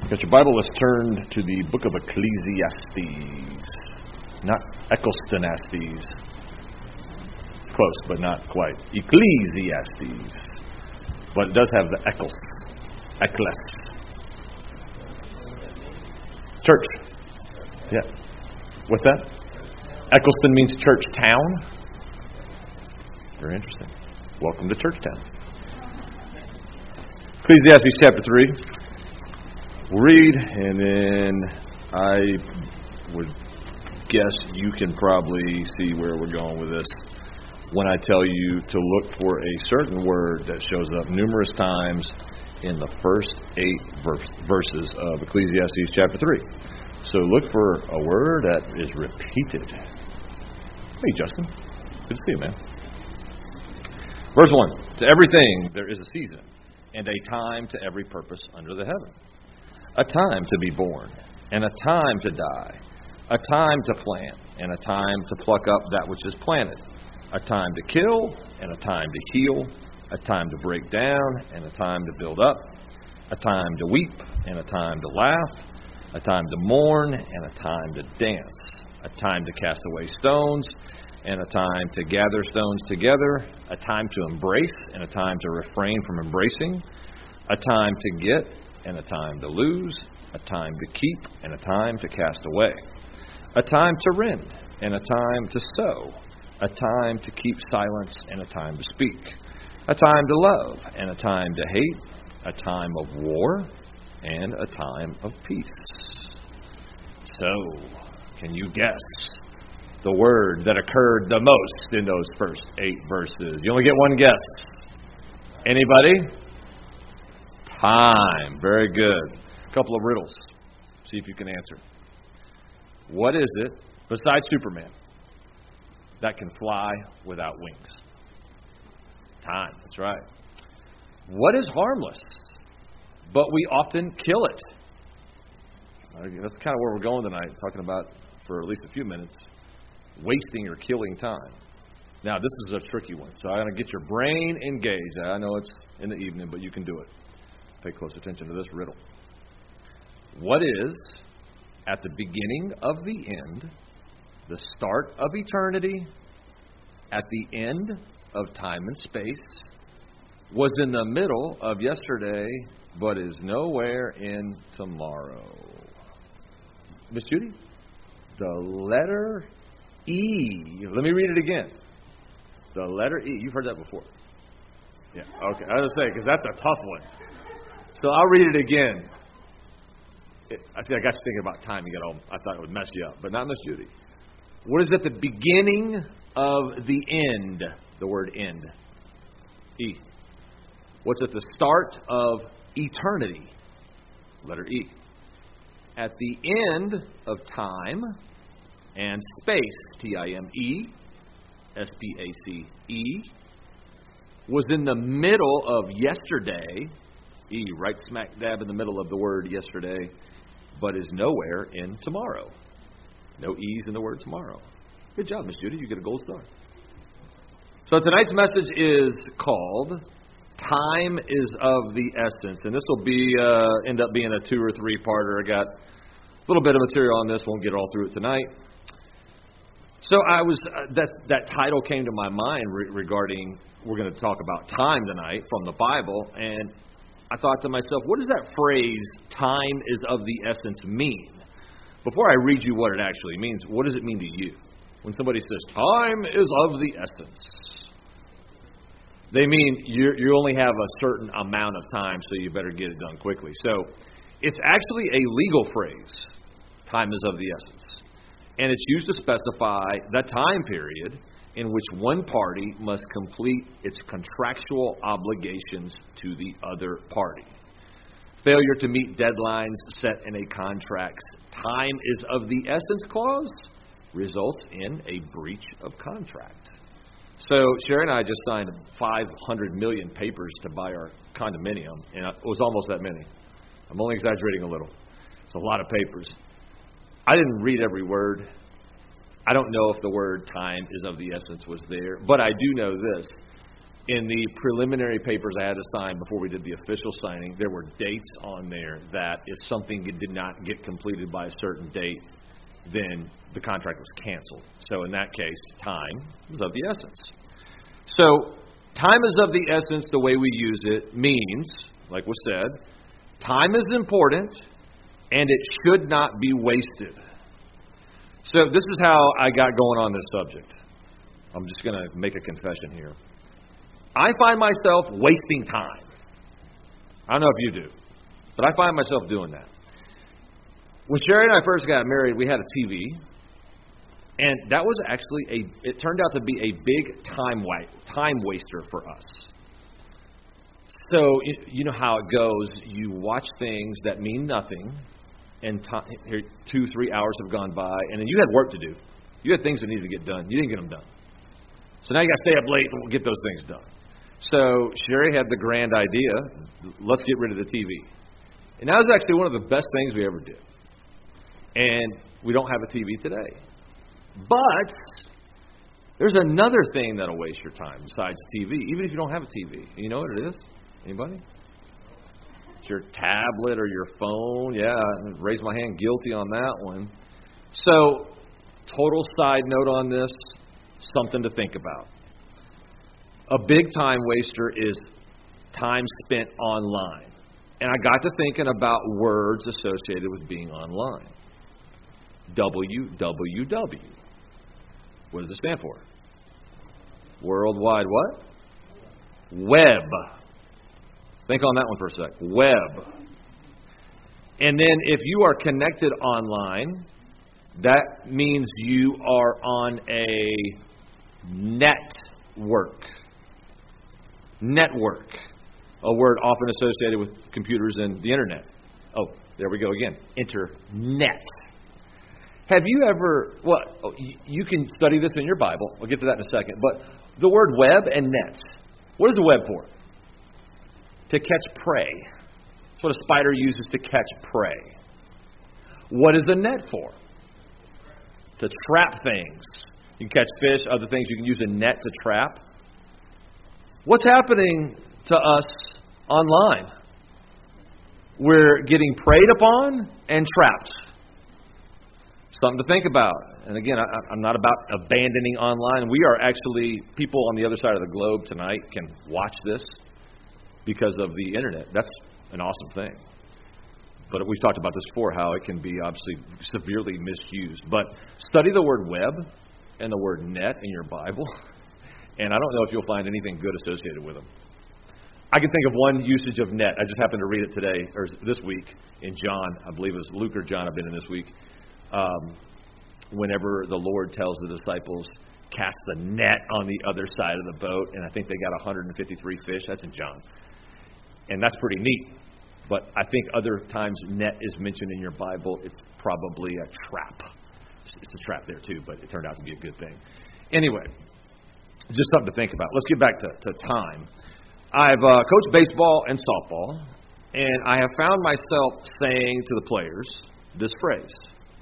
Got your Bible? Let's turn to the book of Ecclesiastes. Not Ecclestonastes. It's close, but not quite. Ecclesiastes. But it does have the Eccles. Eccles. Church. Yeah. What's that? Eccleston means church town. Very interesting. Welcome to church town. Ecclesiastes chapter 3. We'll read, and then I would guess you can probably see where we're going with this when I tell you to look for a certain word that shows up numerous times in the first 8 verses of Ecclesiastes chapter 3. So look for a word that is repeated. Hey, Justin. Good to see you, man. Verse 1. To everything there is a season, and a time to every purpose under the heaven. A time to be born, and a time to die. A time to plant, and a time to pluck up that which is planted. A time to kill, and a time to heal. A time to break down, and a time to build up. A time to weep, and a time to laugh. A time to mourn, and a time to dance. A time to cast away stones, and a time to gather stones together. A time to embrace, and a time to refrain from embracing. A time to get, and a time to lose. A time to keep, and a time to cast away. A time to rend, and a time to sow. A time to keep silence, and a time to speak. A time to love, and a time to hate. A time of war, and a time of peace. So, can you guess the word that occurred the most in those first 8 verses? You only get one guess. Anybody? Time. Very good. A couple of riddles. See if you can answer. What is it, besides Superman, that can fly without wings? Time. That's right. What is harmless, but we often kill it? That's kind of where we're going tonight, talking about, for at least a few minutes, wasting or killing time. Now, this is a tricky one, so I'm going to get your brain engaged. I know it's in the evening, but you can do it. Pay close attention to this riddle. What is, at the beginning of the end, the start of eternity, at the end of time and space, was in the middle of yesterday, but is nowhere in tomorrow? Miss Judy? The letter E. Let me read it again. The letter E. You've heard that before. Yeah, okay. I was going to say, because that's a tough one. So I'll read it again. I got you thinking about time. I thought it would mess you up, but not Miss Judy. What is at the beginning of the end? The word end. E. What's at the start of eternity? Letter E. At the end of time and space, T-I-M-E, S-P-A-C-E, was in the middle of yesterday, E, right smack dab in the middle of the word yesterday, but is nowhere in tomorrow. No E's in the word tomorrow. Good job, Miss Judy. You get a gold star. So tonight's message is called Time is of the Essence. And this will be end up being a 2 or 3-parter. I got a little bit of material on this. Won't get all through it tonight. So that title came to my mind regarding, we're going to talk about time tonight from the Bible. And I thought to myself, what does that phrase, time is of the essence, mean? Before I read you what it actually means, what does it mean to you? When somebody says, time is of the essence, they mean you only have a certain amount of time, so you better get it done quickly. So it's actually a legal phrase, time is of the essence. And it's used to specify the time period in which one party must complete its contractual obligations to the other party. Failure to meet deadlines set in a contract's time is of the essence clause results in a breach of contract. So Sherry and I just signed 500 million papers to buy our condominium, and it was almost that many. I'm only exaggerating a little. It's a lot of papers. I didn't read every word. I don't know if the word time is of the essence was there, but I do know this. in the preliminary papers I had to sign before we did the official signing, there were dates on there that if something did not get completed by a certain date, then the contract was canceled. So in that case, time was of the essence. So time is of the essence. The way we use it means, like was said, time is important and it should not be wasted. So this is how I got going on this subject. I'm just going to make a confession here. I find myself wasting time. I don't know if you do, but I find myself doing that. When Sherry and I first got married, we had a TV, and that was actually it turned out to be a big time waster for us. So, you know how it goes. You watch things that mean nothing, and 2-3 hours have gone by, and then you had work to do. You had things that needed to get done. You didn't get them done. So now you got to stay up late and get those things done. So Sherry had the grand idea, let's get rid of the TV. And that was actually one of the best things we ever did. And we don't have a TV today. But there's another thing that'll waste your time besides TV, even if you don't have a TV. You know what it is? Anybody? It's your tablet or your phone. Yeah, raise my hand, guilty on that one. So, total side note on this, something to think about. A big time waster is time spent online. And I got to thinking about words associated with being online. WWW. What does it stand for? World Wide what? Web. Think on that one for a sec. Web. And then if you are connected online, that means you are on a network. Network. A word often associated with computers and the internet. Oh, there we go again. Internet. Have you ever, you can study this in your Bible. We'll get to that in a second. But the word web and net. What is the web for? To catch prey. That's what a spider uses to catch prey. What is a net for? To trap things. You can catch fish, other things. You can use a net to trap. What's happening to us online? We're getting preyed upon and trapped. Something to think about. And again, I'm not about abandoning online. We are actually, people on the other side of the globe tonight can watch this because of the internet. That's an awesome thing. But we've talked about this before, how it can be obviously severely misused. But study the word web and the word net in your Bible, and I don't know if you'll find anything good associated with them. I can think of one usage of net. I just happened to read it today, or this week, in John. I believe it was Luke or John I've been in this week. Whenever the Lord tells the disciples, cast the net on the other side of the boat, and I think they got 153 fish. That's in John. And that's pretty neat. But I think other times net is mentioned in your Bible, it's probably a trap. It's a trap there too, but it turned out to be a good thing. Anyway, just something to think about. Let's get back to time. I've coached baseball and softball, and I have found myself saying to the players this phrase: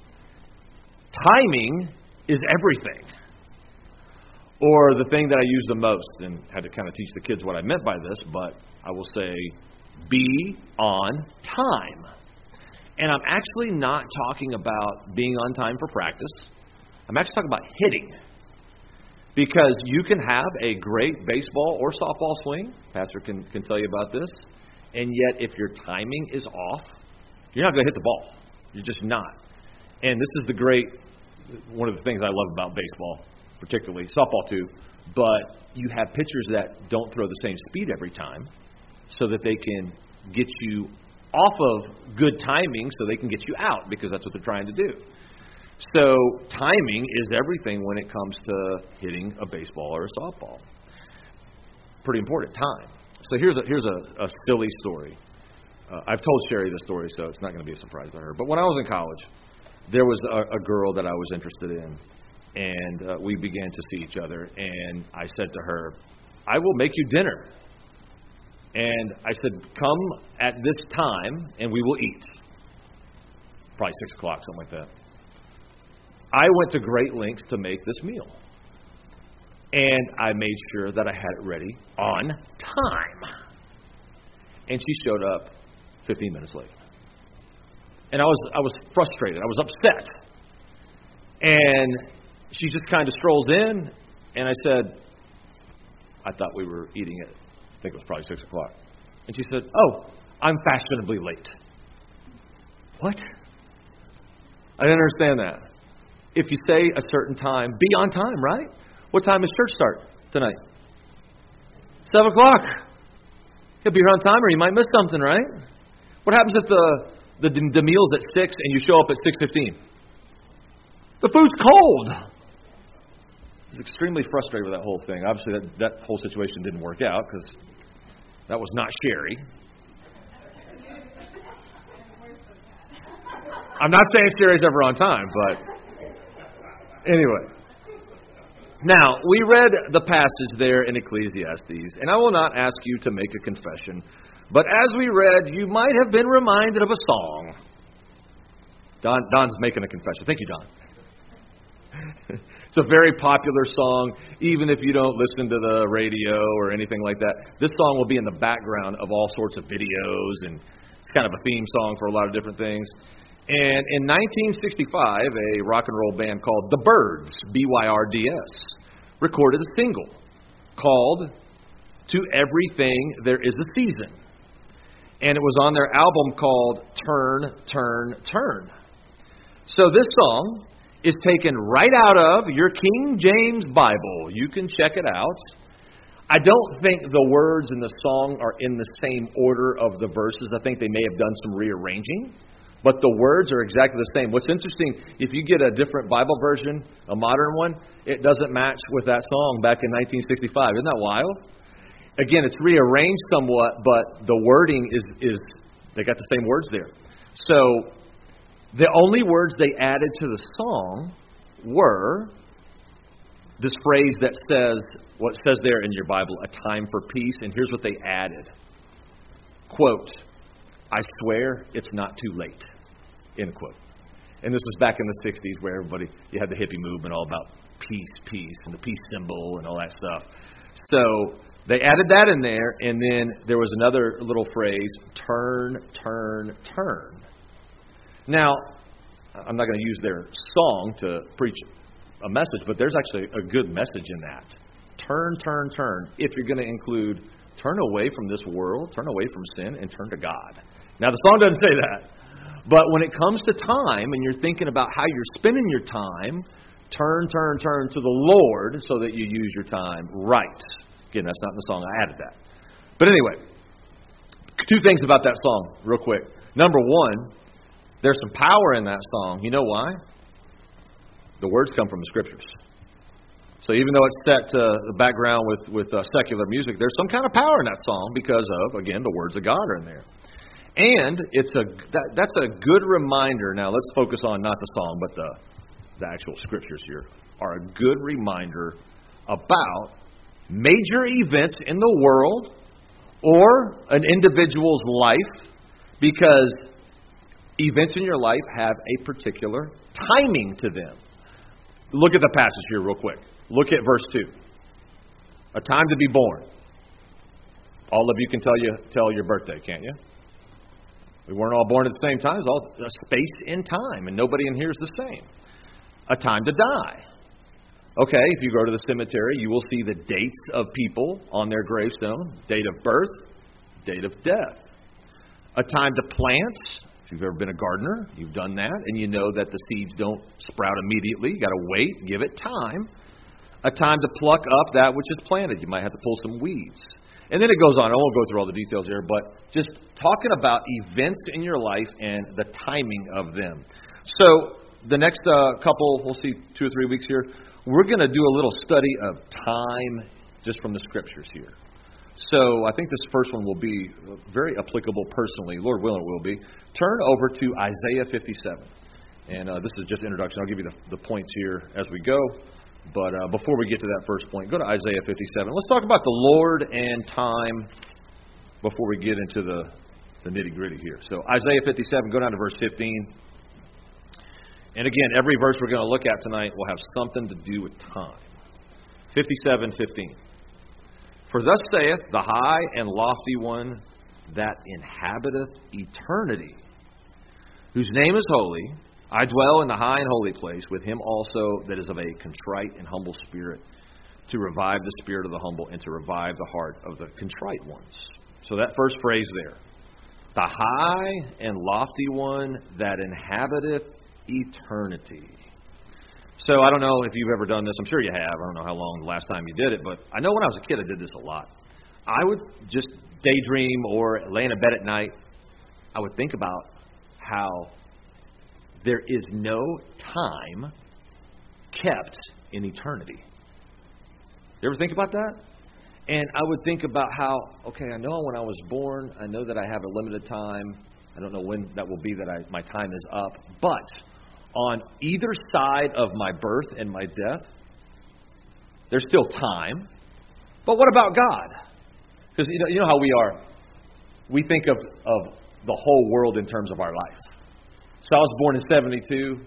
timing is everything. Or the thing that I use the most, and had to kind of teach the kids what I meant by this, but I will say, be on time. And I'm actually not talking about being on time for practice. I'm actually talking about hitting. Because you can have a great baseball or softball swing. Pastor can tell you about this. And yet, if your timing is off, you're not going to hit the ball. You're just not. And this is one of the things I love about baseball, particularly softball too. But you have pitchers that don't throw the same speed every time, so that they can get you off of good timing so they can get you out, because that's what they're trying to do. So timing is everything when it comes to hitting a baseball or a softball. Pretty important, time. So here's a silly story. I've told Sherry this story, so it's not going to be a surprise to her. But when I was in college, there was a girl that I was interested in, and we began to see each other. And I said to her, I will make you dinner. And I said, come at this time, and we will eat. Probably 6 o'clock, something like that. I went to great lengths to make this meal. And I made sure that I had it ready on time. And she showed up 15 minutes late. And I was frustrated. I was upset. And she just kind of strolls in, and I said, I thought we were eating at, I think it was probably 6 o'clock. And she said, oh, I'm fashionably late. What? I didn't understand that. If you say a certain time, be on time, right? What time does church start tonight? 7 o'clock. You'll be here on time, or you might miss something, right? What happens if the meal's at 6 and you show up at 6:15? The food's cold. I was extremely frustrated with that whole thing. Obviously, that whole situation didn't work out because that was not Sherry. I'm not saying Sherry's ever on time, but anyway. Now, we read the passage there in Ecclesiastes, and I will not ask you to make a confession, but as we read, you might have been reminded of a song. Don's making a confession. Thank you, Don. It's a very popular song, even if you don't listen to the radio or anything like that. This song will be in the background of all sorts of videos, and it's kind of a theme song for a lot of different things. And in 1965, a rock and roll band called The Byrds, Byrds, recorded a single called To Everything There Is a Season. And it was on their album called Turn, Turn, Turn. So this song is taken right out of your King James Bible. You can check it out. I don't think the words in the song are in the same order of the verses. I think they may have done some rearranging. But the words are exactly the same. What's interesting, if you get a different Bible version, a modern one, it doesn't match with that song back in 1965. Isn't that wild? Again, it's rearranged somewhat, but the wording is they got the same words there. So the only words they added to the song were this phrase that says, what says there in your Bible, a time for peace. And here's what they added. Quote, I swear it's not too late, end quote. And this was back in the 60s where you had the hippie movement all about peace, and the peace symbol and all that stuff. So they added that in there, and then there was another little phrase, turn, turn, turn. Now, I'm not going to use their song to preach a message, but there's actually a good message in that. Turn, turn, turn. If you're going to include turn away from this world, turn away from sin, and turn to God. Now, the song doesn't say that. But when it comes to time and you're thinking about how you're spending your time, turn, turn, turn to the Lord so that you use your time right. Again, that's not in the song. I added that. But anyway, two things about that song real quick. Number one, there's some power in that song. You know why? The words come from the Scriptures. So even though it's set to the background with secular music, there's some kind of power in that song because of, again, the words of God are in there. And that's a good reminder. Now, let's focus on not the song, but the actual Scriptures here are a good reminder about major events in the world or an individual's life, because events in your life have a particular timing to them. Look at the passage here real quick. Look at verse 2. A time to be born. All of you can tell your birthday, can't you? We weren't all born at the same time. It's all a space in time, and nobody in here is the same. A time to die. Okay, if you go to the cemetery, you will see the dates of people on their gravestone. Date of birth, date of death. A time to plant. If you've ever been a gardener, you've done that, and you know that the seeds don't sprout immediately. You've got to wait, give it time. A time to pluck up that which is planted. You might have to pull some weeds. And then it goes on. I won't go through all the details here, but just talking about events in your life and the timing of them. So the next couple, we'll see 2 or 3 weeks here, we're going to do a little study of time just from the Scriptures here. So I think this first one will be very applicable personally. Lord willing, it will be. Turn over to Isaiah 57. And this is just introduction. I'll give you the points here as we go. But before we get to that first point, go to Isaiah 57. Let's talk about the Lord and time before we get into the nitty-gritty here. So Isaiah 57, go down to verse 15. And again, every verse we're going to look at tonight will have something to do with time. 57:15. For thus saith the high and lofty one that inhabiteth eternity, whose name is holy. I dwell in the high and holy place with him also that is of a contrite and humble spirit, to revive the spirit of the humble and to revive the heart of the contrite ones. So that first phrase there, the high and lofty one that inhabiteth eternity. So I don't know if you've ever done this. I'm sure you have. I don't know how long the last time you did it, but I know when I was a kid I did this a lot. I would just daydream or lay in a bed at night. I would think about how there is no time kept in eternity. You ever think about that? And I would think about how, okay, I know when I was born, I know that I have a limited time. I don't know when that will be that my time is up. But on either side of my birth and my death, there's still time. But what about God? Because you know how we are. We think of the whole world in terms of our life. So I was born in 72.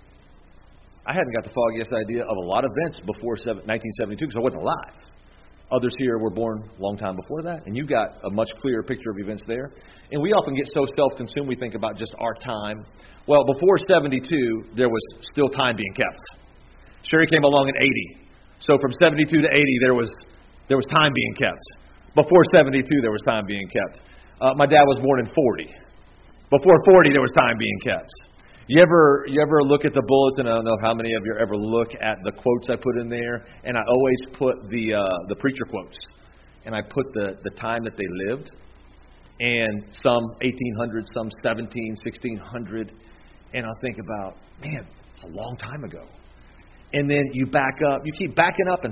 I hadn't got the foggiest idea of a lot of events before 1972 because I wasn't alive. Others here were born a long time before that, and you got a much clearer picture of events there. And we often get so self-consumed we think about just our time. Well, before 72, there was still time being kept. Sherry came along in 80. So from 72 to 80, there was time being kept. Before 72, there was time being kept. My dad was born in 40. Before 40, there was time being kept. You ever look at the bulletin? I don't know how many of you ever look at the quotes I put in there, and I always put the preacher quotes, and I put the time that they lived, and some 1800, some 1600, and I'll think about, man, it's a long time ago. And then you back up, you keep backing up,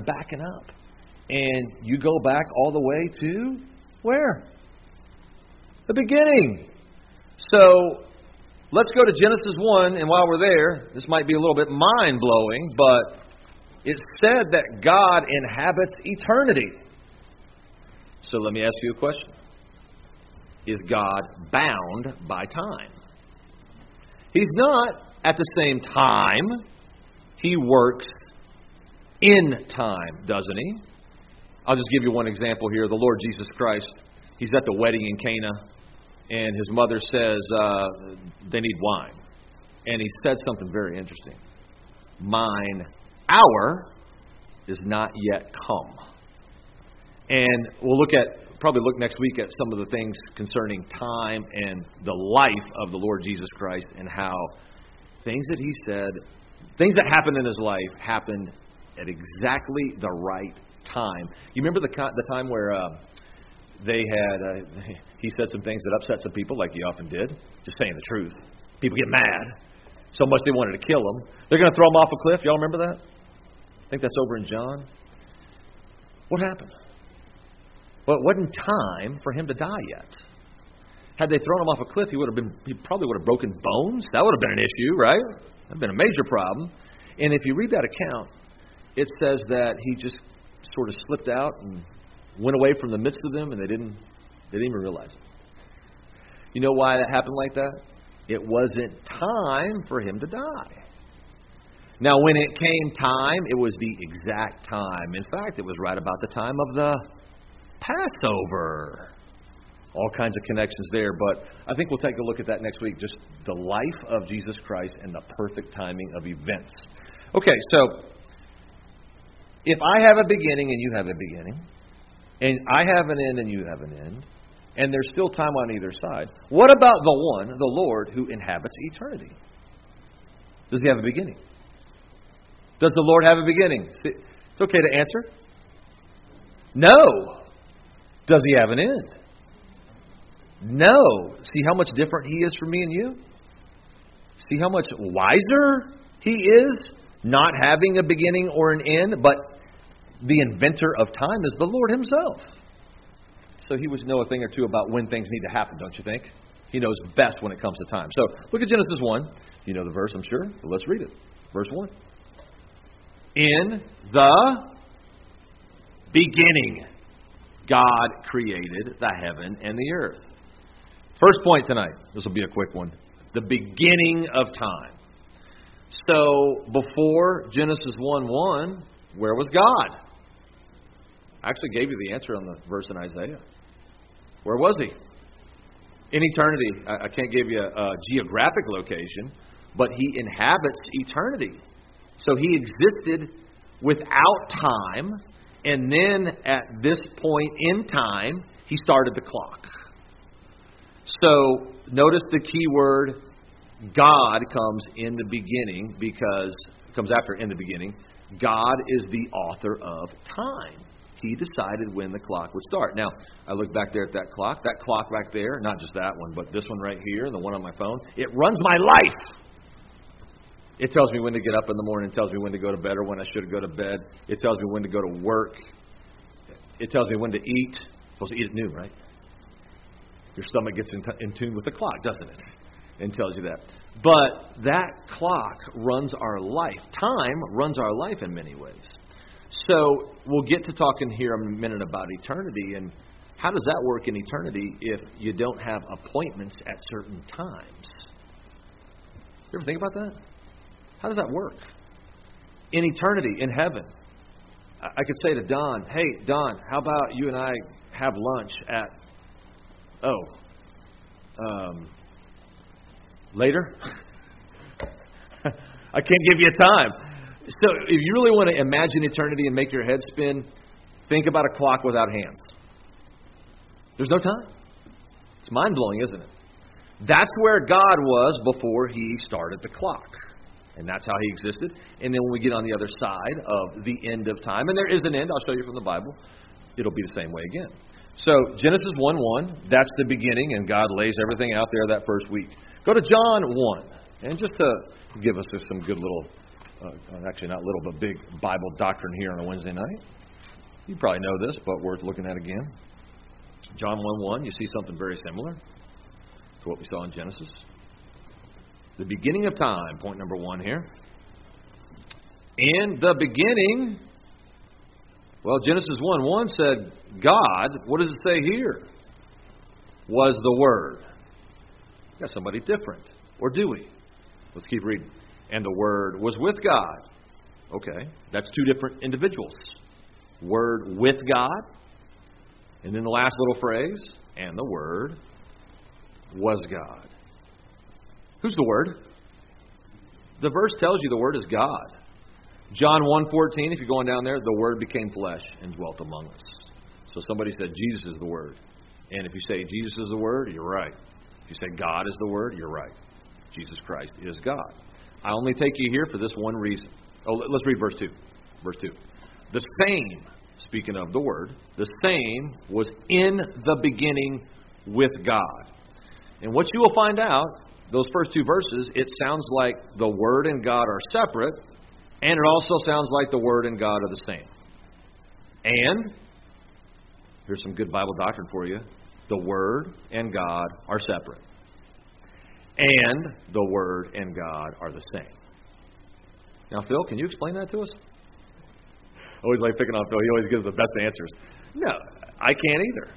and you go back all the way to where? The beginning. So let's go to Genesis 1, and while we're there, this might be a little bit mind-blowing, but it said that God inhabits eternity. So let me ask you a question. Is God bound by time? He's not at the same time. He works in time, doesn't he? I'll just give you one example here. The Lord Jesus Christ, he's at the wedding in Cana. And his mother says they need wine. And he said something very interesting. Mine hour is not yet come. And we'll probably look next week at some of the things concerning time and the life of the Lord Jesus Christ and how things that he said, things that happened in his life happened at exactly the right time. You remember the time where he said some things that upset some people, like he often did, just saying the truth. People get mad so much they wanted to kill him. They're going to throw him off a cliff. Y'all remember that? I think that's over in John. What happened? Well, it wasn't time for him to die yet. Had they thrown him off a cliff, he probably would have broken bones. That would have been an issue, right? That would have been a major problem. And if you read that account, it says that he just sort of slipped out and went away from the midst of them, and they didn't even realize it. You know why that happened like that? It wasn't time for him to die. Now, when it came time, it was the exact time. In fact, it was right about the time of the Passover. All kinds of connections there, but I think we'll take a look at that next week, just the life of Jesus Christ and the perfect timing of events. Okay, so if I have a beginning and you have a beginning, and I have an end and you have an end, and there's still time on either side, what about the one, the Lord, who inhabits eternity? Does he have a beginning? Does the Lord have a beginning? It's okay to answer. No. Does he have an end? No. See how much different he is from me and you? See how much wiser he is, not having a beginning or an end, but the inventor of time is the Lord himself. So he would know a thing or two about when things need to happen, don't you think? He knows best when it comes to time. So look at Genesis 1. You know the verse, I'm sure. But let's read it. Verse 1. In the beginning, God created the heaven and the earth. First point tonight. This will be a quick one. The beginning of time. So before Genesis 1:1, where was God? I actually gave you the answer on the verse in Isaiah. Where was he? In eternity. I can't give you a geographic location, but he inhabits eternity. So he existed without time, and then at this point in time, he started the clock. So notice the key word, God, comes in the beginning because it comes after in the beginning. God is the author of time. He decided when the clock would start. Now, I look back there at that clock back there, not just that one, but this one right here, the one on my phone, it runs my life. It tells me when to get up in the morning. It tells me when to go to bed or when I should go to bed. It tells me when to go to work. It tells me when to eat. You're supposed to eat at noon, right? Your stomach gets in tune with the clock, doesn't it? And tells you that. But that clock runs our life. Time runs our life in many ways. So we'll get to talking here in a minute about eternity. And how does that work in eternity if you don't have appointments at certain times? You ever think about that? How does that work? In eternity, in heaven, I could say to Don, hey, Don, how about you and I have lunch at, later? I can't give you a time. So if you really want to imagine eternity and make your head spin, think about a clock without hands. There's no time. It's mind-blowing, isn't it? That's where God was before he started the clock. And that's how he existed. And then when we get on the other side of the end of time, and there is an end, I'll show you from the Bible, it'll be the same way again. So Genesis 1:1, that's the beginning, and God lays everything out there that first week. Go to John 1, and just to give us some good little, actually not little, but big Bible doctrine here on a Wednesday night. You probably know this, but worth looking at again. John 1:1, you see something very similar to what we saw in Genesis. The beginning of time, point number 1 here. In the beginning, well, Genesis 1:1 said, God, what does it say here? Was the Word. Got somebody different. Or do we? Let's keep reading. And the Word was with God. Okay, that's two different individuals. Word with God. And then the last little phrase, and the Word was God. Who's the Word? The verse tells you the Word is God. John 1:14, if you're going down there, the Word became flesh and dwelt among us. So somebody said Jesus is the Word. And if you say Jesus is the Word, you're right. If you say God is the Word, you're right. Jesus Christ is God. I only take you here for this one reason. Oh, let's read verse 2. Verse 2. The same, speaking of the Word, the same was in the beginning with God. And what you will find out, those first two verses, it sounds like the Word and God are separate, and it also sounds like the Word and God are the same. And, here's some good Bible doctrine for you, the Word and God are separate. And the Word and God are the same. Now, Phil, can you explain that to us? I always like picking on Phil. He always gives the best answers. No, I can't either.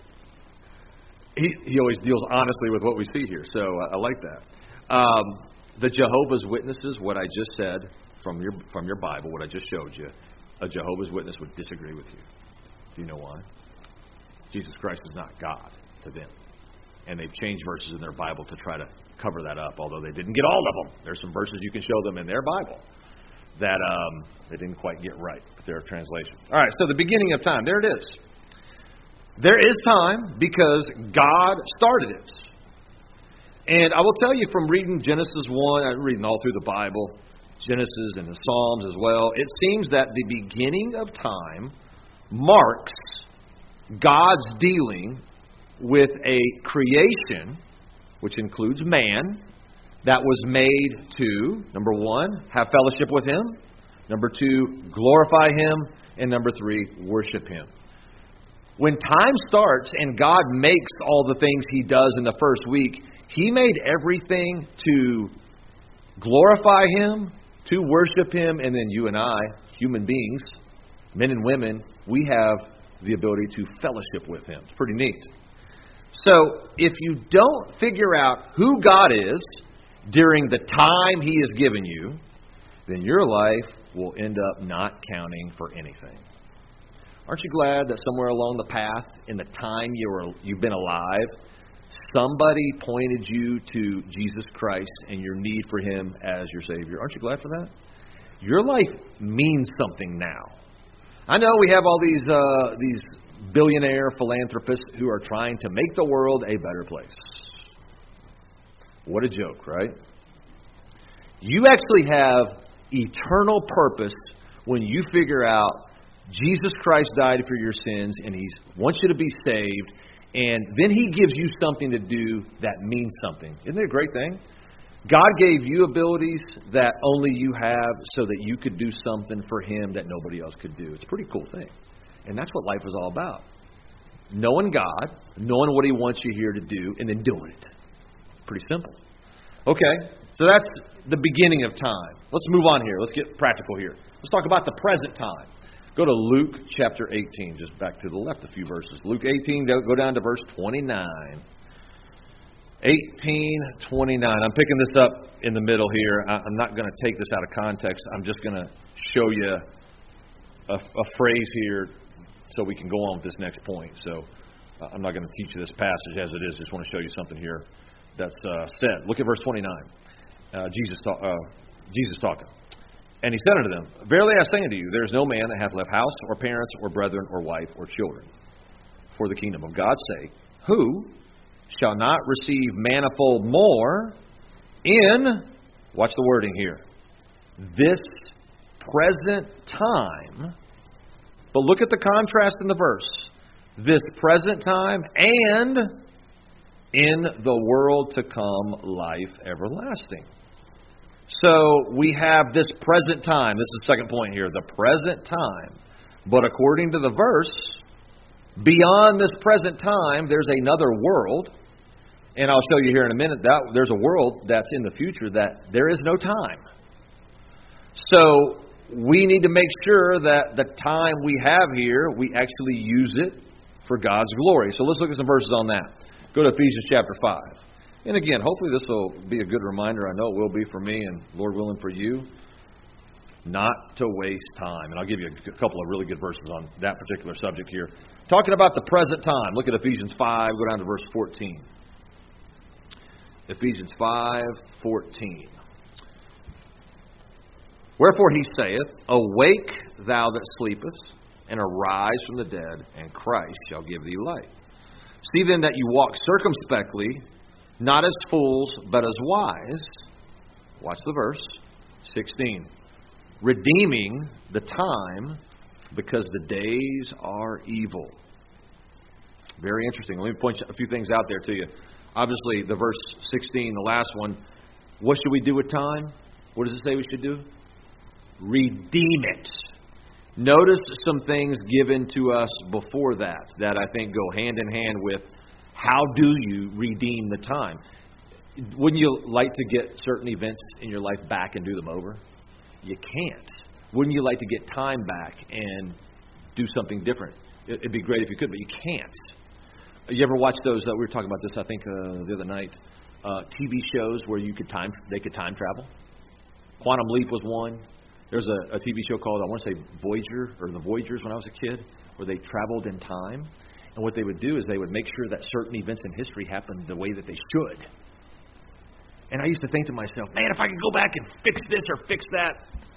He always deals honestly with what we see here, so I like that. The Jehovah's Witnesses, what I just said from your Bible, what I just showed you, a Jehovah's Witness would disagree with you. Do you know why? Jesus Christ is not God to them. And they've changed verses in their Bible to try to cover that up, although they didn't get all of them. There's some verses you can show them in their Bible that they didn't quite get right with their translation. All right, so the beginning of time, there it is. There is time because God started it. And I will tell you from reading Genesis 1, I'm reading all through the Bible, Genesis and the Psalms as well, it seems that the beginning of time marks God's dealing with a creation, which includes man, that was made to, number 1, have fellowship with Him, number 2, glorify Him, and number 3, worship Him. When time starts and God makes all the things He does in the first week, He made everything to glorify Him, to worship Him, and then you and I, human beings, men and women, we have the ability to fellowship with Him. It's pretty neat. So, if you don't figure out who God is during the time He has given you, then your life will end up not counting for anything. Aren't you glad that somewhere along the path, in the time you've been alive, somebody pointed you to Jesus Christ and your need for Him as your Savior? Aren't you glad for that? Your life means something now. I know we have all these billionaire philanthropists who are trying to make the world a better place. What a joke, right? You actually have eternal purpose when you figure out Jesus Christ died for your sins and He wants you to be saved, and then He gives you something to do that means something. Isn't that a great thing? God gave you abilities that only you have so that you could do something for Him that nobody else could do. It's a pretty cool thing. And that's what life is all about. Knowing God, knowing what He wants you here to do, and then doing it. Pretty simple. Okay, so that's the beginning of time. Let's move on here. Let's get practical here. Let's talk about the present time. Go to Luke chapter 18, just back to the left a few verses. Luke 18, go down to verse 29. 18:29. I'm picking this up in the middle here. I'm not going to take this out of context. I'm just going to show you a phrase here so we can go on with this next point. So I'm not going to teach you this passage as it is. Just want to show you something here that's said. Look at verse 29. Jesus talking. And He said unto them, Verily I say unto you, there is no man that hath left house, or parents, or brethren, or wife, or children, for the kingdom of God's sake, who shall not receive manifold more in, watch the wording here, this present time. But look at the contrast in the verse. This present time and in the world to come life everlasting. So we have this present time. This is the second point here. The present time. But according to the verse, beyond this present time, there's another world. And I'll show you here in a minute that there's a world that's in the future that there is no time. So we need to make sure that the time we have here, we actually use it for God's glory. So let's look at some verses on that. Go to Ephesians chapter 5. And again, hopefully this will be a good reminder. I know it will be for me and, Lord willing, for you, not to waste time. And I'll give you a couple of really good verses on that particular subject here. Talking about the present time, look at Ephesians 5, go down to verse 14. Ephesians 5:14. Wherefore He saith, Awake, thou that sleepest, and arise from the dead, and Christ shall give thee light. See then that you walk circumspectly, not as fools, but as wise. Watch the verse. 16. Redeeming the time, because the days are evil. Very interesting. Let me point a few things out there to you. Obviously, the verse 16, the last one. What should we do with time? What does it say we should do? Redeem it. Notice some things given to us before that I think go hand in hand with how do you redeem the time. Wouldn't you like to get certain events in your life back and do them over? You can't. Wouldn't you like to get time back and do something different? It'd be great if you could, but you can't. You ever watch those? We were talking about this, I think, the other night. TV shows where they could time travel. Quantum Leap was one. There's a TV show called, I want to say Voyager, or The Voyagers when I was a kid, where they traveled in time. And what they would do is they would make sure that certain events in history happened the way that they should. And I used to think to myself, man, if I could go back and fix this or fix that.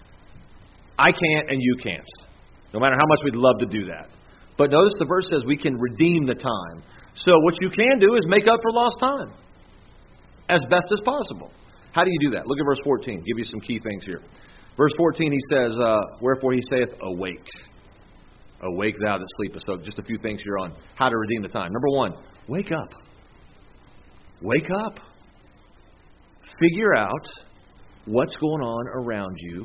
I can't and you can't. No matter how much we'd love to do that. But notice the verse says we can redeem the time. So what you can do is make up for lost time as best as possible. How do you do that? Look at verse 14. Give you some key things here. Verse 14, he says, Wherefore He saith, Awake. Awake thou that sleepest. So just a few things here on how to redeem the time. Number one, wake up. Wake up. Figure out what's going on around you.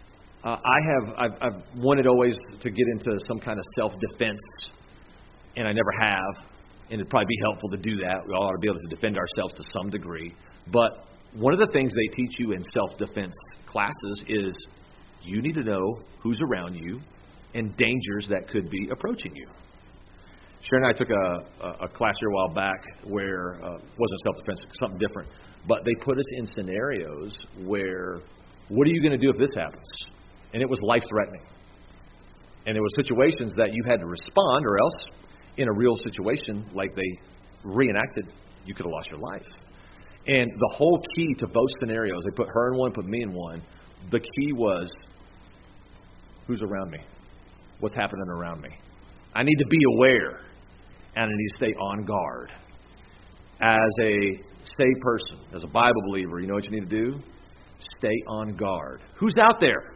I've wanted always to get into some kind of self-defense, and I never have. And it'd probably be helpful to do that. We all ought to be able to defend ourselves to some degree. But one of the things they teach you in self-defense classes is you need to know who's around you and dangers that could be approaching you. Sharon and I took a class here a while back where it wasn't self-defense, something different. But they put us in scenarios where, what are you going to do if this happens? And it was life-threatening. And there were situations that you had to respond, or else in a real situation like they reenacted, you could have lost your life. And the whole key to both scenarios, they put her in one, put me in one, the key was, who's around me? What's happening around me? I need to be aware, and I need to stay on guard. As a saved person, as a Bible believer, you know what you need to do? Stay on guard. Who's out there?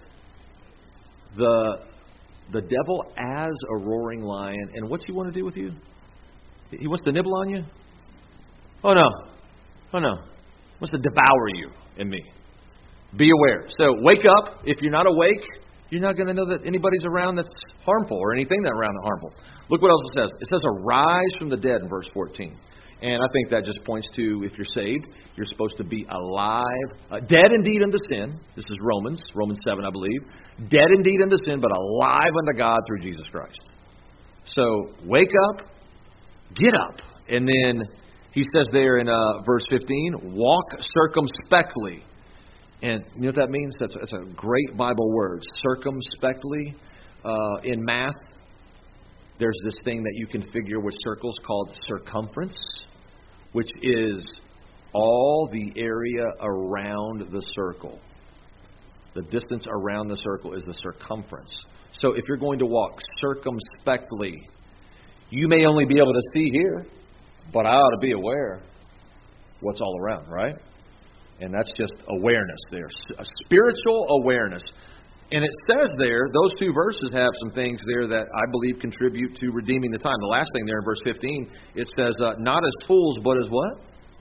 The devil as a roaring lion. And what's he want to do with you? He wants to nibble on you? Oh, no. Oh, no. He wants to devour you and me. Be aware. So wake up. If you're not awake, you're not going to know that anybody's around that's harmful or anything that's around that's harmful. Look what else it says. It says arise from the dead in verse 14. And I think that just points to, if you're saved, you're supposed to be alive, dead indeed unto sin. This is Romans 7, I believe. Dead indeed unto sin, but alive unto God through Jesus Christ. So wake up, get up. And then he says there in verse 15, walk circumspectly. And you know what that means? That's a great Bible word, circumspectly. In math, there's this thing that you can figure with circles called circumference, which is all the area around the circle. The distance around the circle is the circumference. So if you're going to walk circumspectly, you may only be able to see here, but I ought to be aware what's all around, right? And that's just awareness there, a spiritual awareness. And it says there, those two verses have some things there that I believe contribute to redeeming the time. The last thing there in verse 15, it says, not as fools, but as what?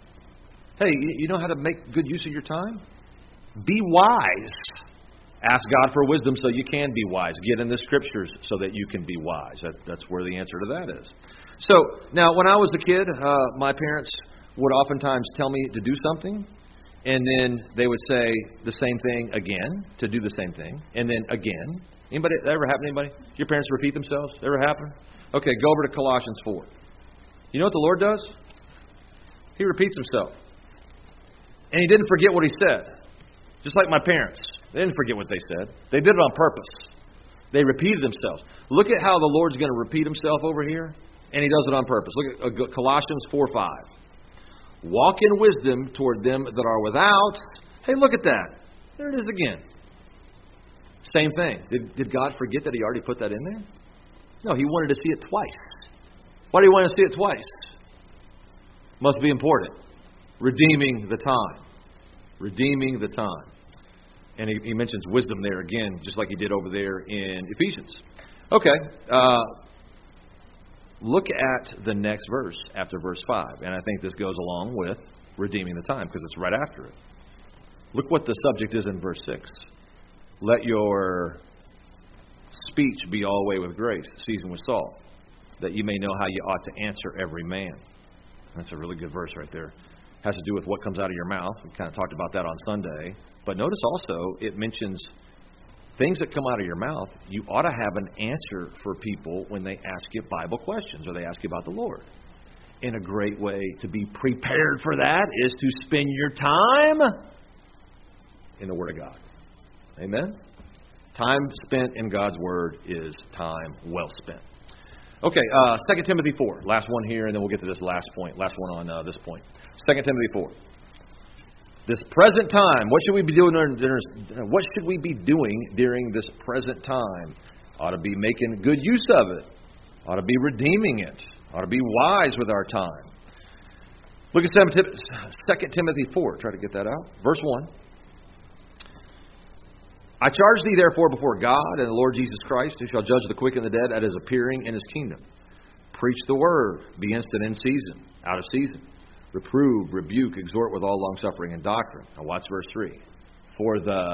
Hey, you know how to make good use of your time? Be wise. Ask God for wisdom so you can be wise. Get in the Scriptures so that you can be wise. That's where the answer to that is. So, now, when I was a kid, my parents would oftentimes tell me to do something, and then they would say the same thing again, to do the same thing, and then again. Anybody, that ever happen to anybody? Your parents repeat themselves? Ever happen? Okay, go over to Colossians 4. You know what the Lord does? He repeats himself. And he didn't forget what he said. Just like my parents. They didn't forget what they said. They did it on purpose. They repeated themselves. Look at how the Lord's going to repeat himself over here, and he does it on purpose. Look at Colossians 4:5. Walk in wisdom toward them that are without. Hey, look at that. There it is again. Same thing. Did God forget that he already put that in there? No, he wanted to see it twice. Why do you want to see it twice? Must be important. Redeeming the time. Redeeming the time. And he mentions wisdom there again, just like he did over there in Ephesians. Okay. Look at the next verse after verse 5. And I think this goes along with redeeming the time because it's right after it. Look what the subject is in verse 6. Let your speech be all way with grace, seasoned with salt, that you may know how you ought to answer every man. That's a really good verse right there. It has to do with what comes out of your mouth. We kind of talked about that on Sunday. But notice also it mentions things that come out of your mouth. You ought to have an answer for people when they ask you Bible questions or they ask you about the Lord. And a great way to be prepared for that is to spend your time in the Word of God. Amen? Time spent in God's Word is time well spent. Okay, 2 Timothy 4. Last one here, and then we'll get to this last point. Last one on this point. 2 Timothy 4. This present time, what should we be doing during this present time? Ought to be making good use of it. Ought to be redeeming it. Ought to be wise with our time. Look at 2 Timothy 4. Try to get that out. Verse 1. I charge thee therefore before God and the Lord Jesus Christ, who shall judge the quick and the dead at his appearing in his kingdom. Preach the word. Be instant in season, out of season. Reprove, rebuke, exhort with all longsuffering and doctrine. Now watch verse 3. For the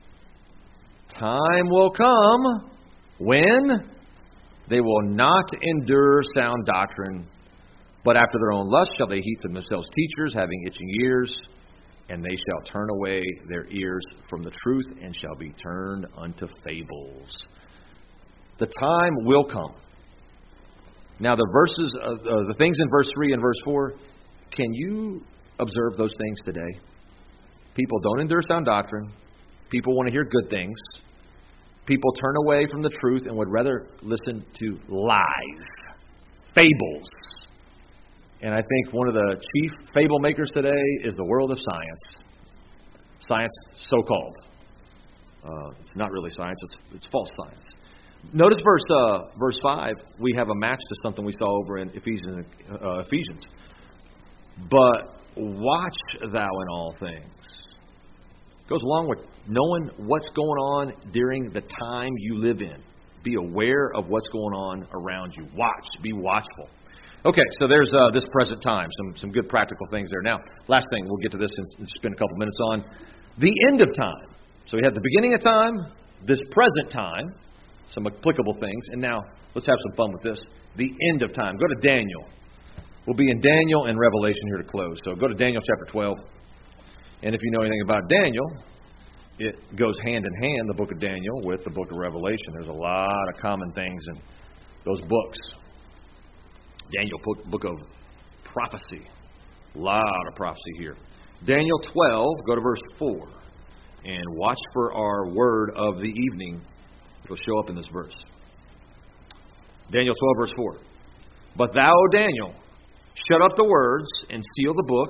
time will come when they will not endure sound doctrine, but after their own lust shall they heap to themselves teachers, having itching ears, and they shall turn away their ears from the truth and shall be turned unto fables. The time will come. Now the verses, the things in verse 3 and verse 4, can you observe those things today? People don't endure sound doctrine. People want to hear good things. People turn away from the truth and would rather listen to lies, fables. And I think one of the chief fable makers today is the world of science. Science, so-called. It's not really science, it's false science. Notice verse 5, we have a match to something we saw over in Ephesians. But watch thou in all things. Goes along with knowing what's going on during the time you live in. Be aware of what's going on around you. Watch. Be watchful. Okay, so there's this present time. Some good practical things there. Now, last thing, we'll get to this and spend a couple minutes on the end of time. So we had the beginning of time, this present time, some applicable things, and now let's have some fun with this. The end of time. Go to Daniel. We'll be in Daniel and Revelation here to close. So go to Daniel chapter 12. And if you know anything about Daniel, it goes hand in hand, the book of Daniel, with the book of Revelation. There's a lot of common things in those books. Daniel, book of prophecy. A lot of prophecy here. Daniel 12, go to verse 4. And watch for our word of the evening. It'll show up in this verse. Daniel 12, verse 4. But thou, O Daniel, shut up the words and seal the book,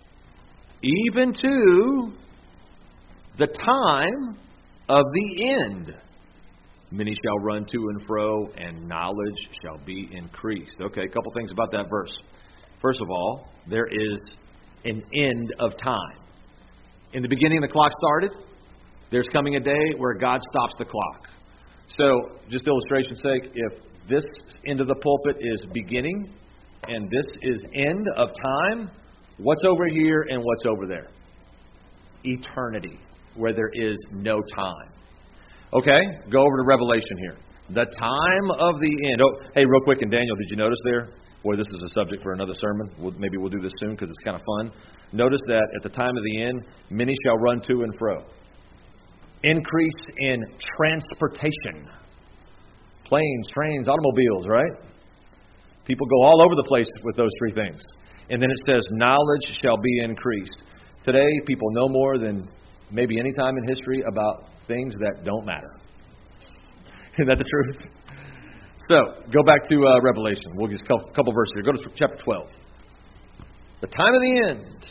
even to the time of the end. Many shall run to and fro, and knowledge shall be increased. Okay, a couple things about that verse. First of all, there is an end of time. In the beginning, the clock started. There's coming a day where God stops the clock. So, just illustration's sake, if this end of the pulpit is beginning, and this is end of time, what's over here and what's over there? Eternity, where there is no time. Okay, go over to Revelation here. The time of the end. Oh, hey, real quick in Daniel, did you notice there? Boy, this is a subject for another sermon. Maybe we'll do this soon because it's kind of fun. Notice that at the time of the end, many shall run to and fro. Increase in transportation. Planes, trains, automobiles, right? People go all over the place with those three things. And then it says, knowledge shall be increased. Today, people know more than maybe any time in history about things that don't matter. Isn't that the truth? So, go back to Revelation. We'll just a couple verses here. Go to chapter 12. The time of the end.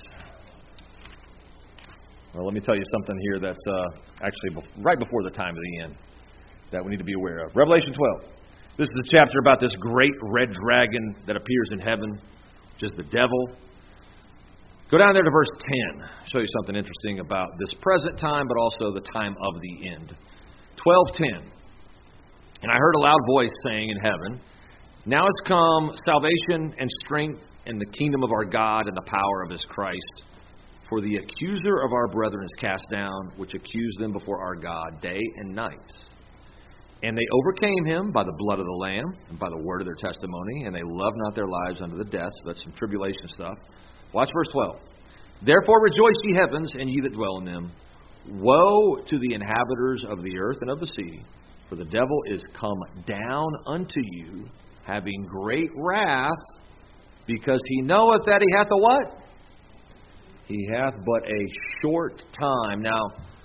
Well, let me tell you something here that's actually right before the time of the end that we need to be aware of. Revelation 12. This is a chapter about this great red dragon that appears in heaven, which is the devil. Go down there to verse 10. I'll show you something interesting about this present time, but also the time of the end. 12:10. And I heard a loud voice saying in heaven, now has come salvation and strength and the kingdom of our God and the power of his Christ. For the accuser of our brethren is cast down, which accused them before our God day and night. And they overcame him by the blood of the Lamb and by the word of their testimony, and they loved not their lives unto the death. So that's some tribulation stuff. Watch verse 12. Therefore rejoice, ye heavens, and ye that dwell in them. Woe to the inhabitants of the earth and of the sea, for the devil is come down unto you, having great wrath, because he knoweth that he hath a what? He hath but a short time. Now,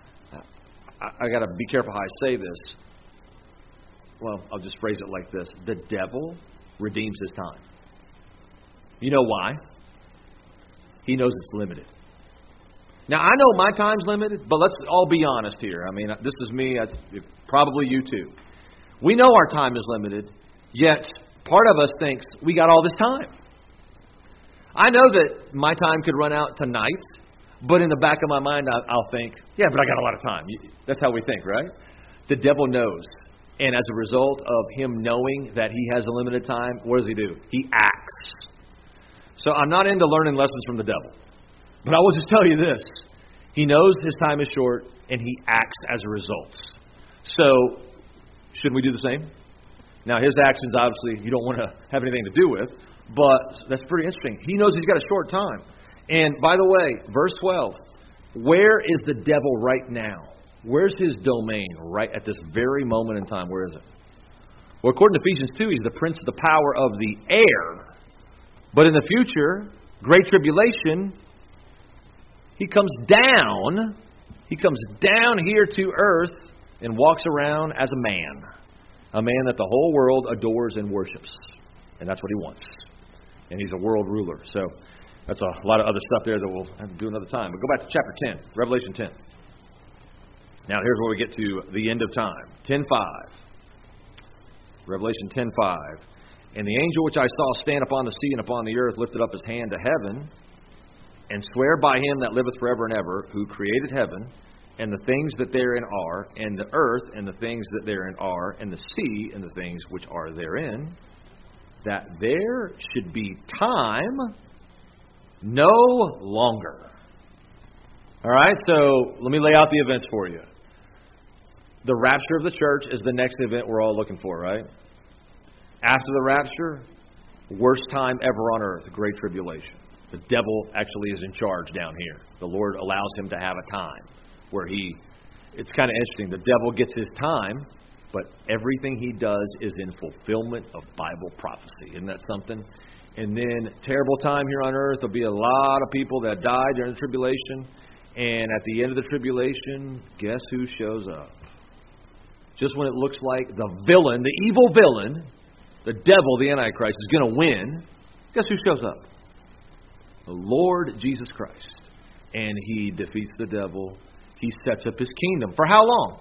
I got to be careful how I say this. Well, I'll just phrase it like this. The devil redeems his time. You know why? He knows it's limited. Now, I know my time's limited, but let's all be honest here. I mean, this is me, probably you too. We know our time is limited, yet part of us thinks we got all this time. I know that my time could run out tonight, but in the back of my mind, I'll think, yeah, but I got a lot of time. That's how we think, right? The devil knows. And as a result of him knowing that he has a limited time, what does he do? He acts. So I'm not into learning lessons from the devil. But I will just tell you this. He knows his time is short, and he acts as a result. So, shouldn't we do the same? Now, his actions, obviously, you don't want to have anything to do with, but that's pretty interesting. He knows he's got a short time. And, by the way, verse 12, where is the devil right now? Where's his domain right at this very moment in time? Where is it? Well, according to Ephesians 2, he's the prince of the power of the air. But in the future, great tribulation, he comes down here to earth, and walks around as a man that the whole world adores and worships. And that's what he wants. And he's a world ruler. So that's a lot of other stuff there that we'll have to do another time. But go back to chapter 10, Revelation 10. Now here's where we get to the end of time. 10:5. Revelation 10:5. And the angel which I saw stand upon the sea and upon the earth lifted up his hand to heaven, and swear by him that liveth forever and ever, who created heaven, and the things that therein are, and the earth, and the things that therein are, and the sea, and the things which are therein, that there should be time no longer. All right, so let me lay out the events for you. The rapture of the church is the next event we're all looking for, right? After the rapture, worst time ever on earth, great tribulation. The devil actually is in charge down here. The Lord allows him to have a time where it's kind of interesting. The devil gets his time, but everything he does is in fulfillment of Bible prophecy. Isn't that something? And then terrible time here on earth. There'll be a lot of people that die during the tribulation. And at the end of the tribulation, guess who shows up? Just when it looks like the villain, the evil villain, the devil, the Antichrist, is going to win, guess who shows up? The Lord Jesus Christ. And he defeats the devil. He sets up his kingdom. For how long?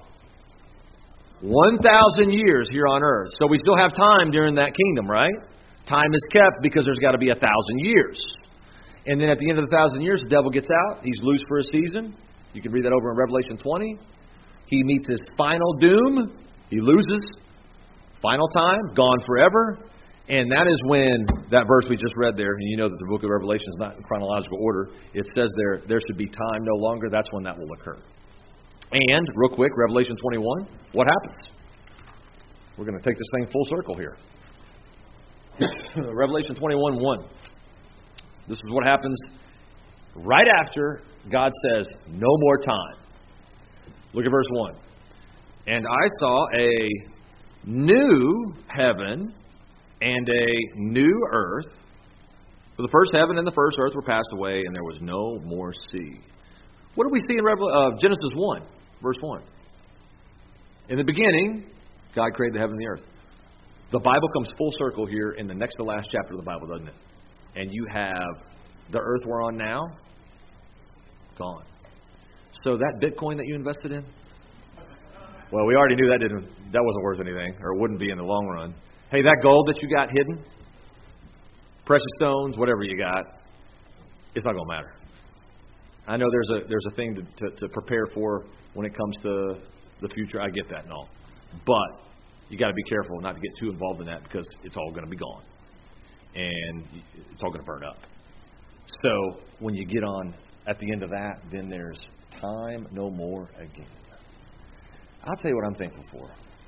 1,000 years here on earth. So we still have time during that kingdom, right? Time is kept because there's got to be 1,000 years. And then at the end of the 1,000 years, the devil gets out. He's loose for a season. You can read that over in Revelation 20. He meets his final doom. He loses. Final time, gone forever. And that is when that verse we just read there, and you know that the book of Revelation is not in chronological order. It says there should be time no longer. That's when that will occur. And, real quick, Revelation 21, what happens? We're going to take this thing full circle here. Revelation 21:1. This is what happens right after God says, no more time. Look at verse 1. And I saw a new heaven and a new earth. For the first heaven and the first earth were passed away, and there was no more sea. What do we see in Genesis 1, verse 1? In the beginning, God created the heaven and the earth. The Bible comes full circle here in the next to last chapter of the Bible, doesn't it? And you have the earth we're on now, gone. So that Bitcoin that you invested in, well, we already knew that wasn't worth anything, or it wouldn't be in the long run. Hey, that gold that you got hidden, precious stones, whatever you got, it's not going to matter. I know there's a thing to prepare for when it comes to the future. I get that and all. But you got to be careful not to get too involved in that because it's all going to be gone. And it's all going to burn up. So when you get on at the end of that, then there's time no more again. I'll tell you what I'm thankful for.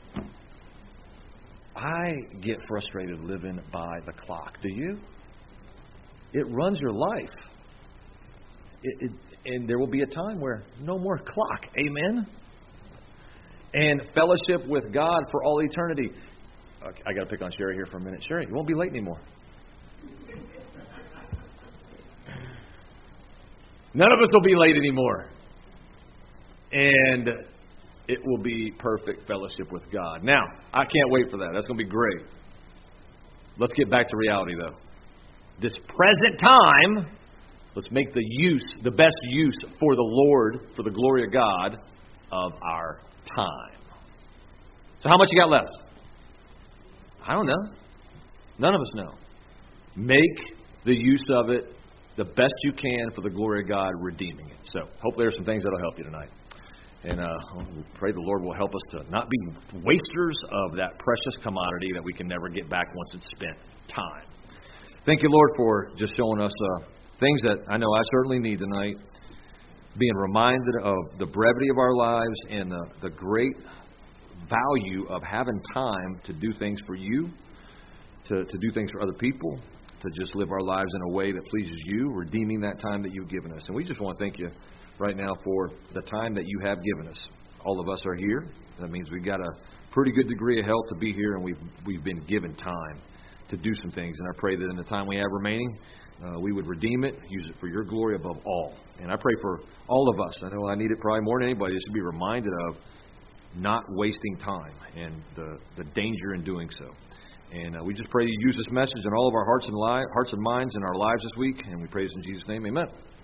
I get frustrated living by the clock. Do you? It runs your life. And there will be a time where no more clock. Amen? And fellowship with God for all eternity. Okay, I got to pick on Sherry here for a minute. Sherry, you won't be late anymore. None of us will be late anymore. And it will be perfect fellowship with God. Now, I can't wait for that. That's going to be great. Let's get back to reality, though. This present time, let's make the best use for the Lord, for the glory of God, of our time. So how much you got left? I don't know. None of us know. Make the use of it the best you can for the glory of God, redeeming it. So hopefully there's some things that will help you tonight. And pray the Lord will help us to not be wasters of that precious commodity that we can never get back once it's spent, time. Thank you, Lord, for just showing us things that I know I certainly need tonight. Being reminded of the brevity of our lives and the great value of having time to do things for you, to do things for other people, to just live our lives in a way that pleases you, redeeming that time that you've given us. And we just want to thank you right now for the time that you have given us. All of us are here. That means we've got a pretty good degree of health to be here, and we've been given time to do some things. And I pray that in the time we have remaining, we would redeem it, use it for your glory above all. And I pray for all of us. I know I need it probably more than anybody, just to be reminded of not wasting time and the danger in doing so. And we just pray you use this message in all of our hearts and minds and our lives this week, and we praise in Jesus' name. Amen.